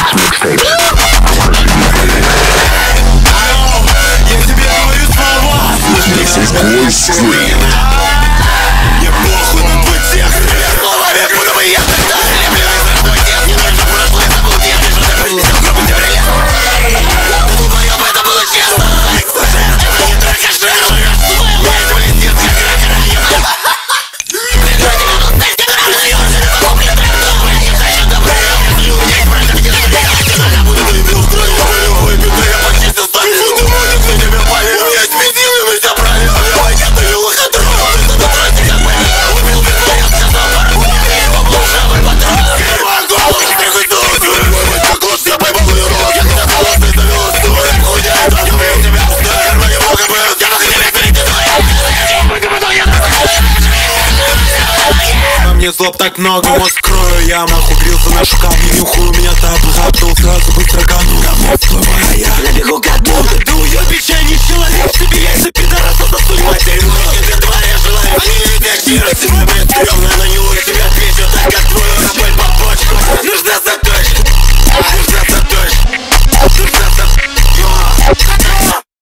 Мне похуй на твой текст. Словами, будто бы я тогда твой текст. Не нужно прошлое, забыл детки, что ты принесел группу Девреле. Тут вдвоем это было честно. Это не только жертва. Моя близнец, как ракера. Прекрати меня тут стать, как ракера. Помни, трактовый, я не хочу добра. Есть брата, где ты я буду выпил в трое. Выпил, да я почистил стать. Фу, ты мудик, на тебя палил. Я сменил, и мы все правильно. Я даю лохотрон. Мне злоб так много, мозг крою, я маху грелся на шкаф, не нюхаю, меня тапы, заптал, сразу быстро кану. Давно всплывая я набегу как будто ты уебища, не человек, себе яйца пидораса засунь материну. Это твоя желание, они не видят, мира, себе, блядь, стрёмно.